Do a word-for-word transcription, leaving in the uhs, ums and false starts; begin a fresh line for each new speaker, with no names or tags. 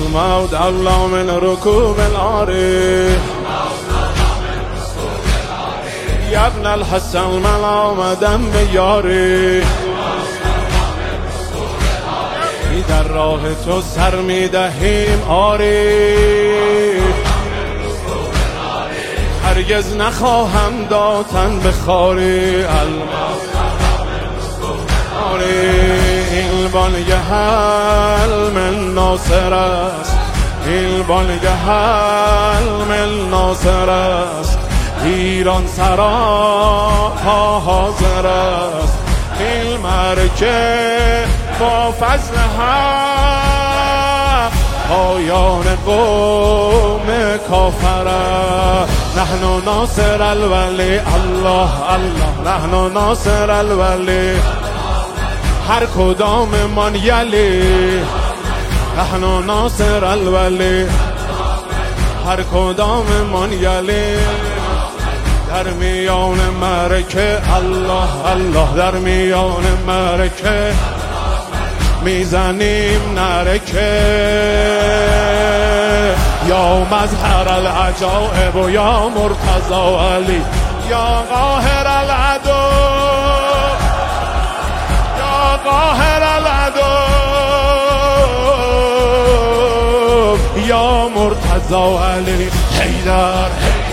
الموت الله من ركوب العاري يا ابن الحسن من آمدم به یاری در راه تو سر می دهیم آری هرگز نخواهم دادن به خاری این بانگ حلم ناصر است این بانگ حلم ناصر است ایران سرا حاضر است این مرکه با فضل حق پایان قوم کافر نحن ناصر الولی الله الله نحن ناصر الولی هر کدام من یلی نحن ناصر الولی هر کدام من یلی در میان مرکه الله الله در میان مرکه میزنیم نرکه یا مظهر العجائب و یا مرتضی علی یا قاهر العدو یا قاهر العدو یا مرتضی علی حیدر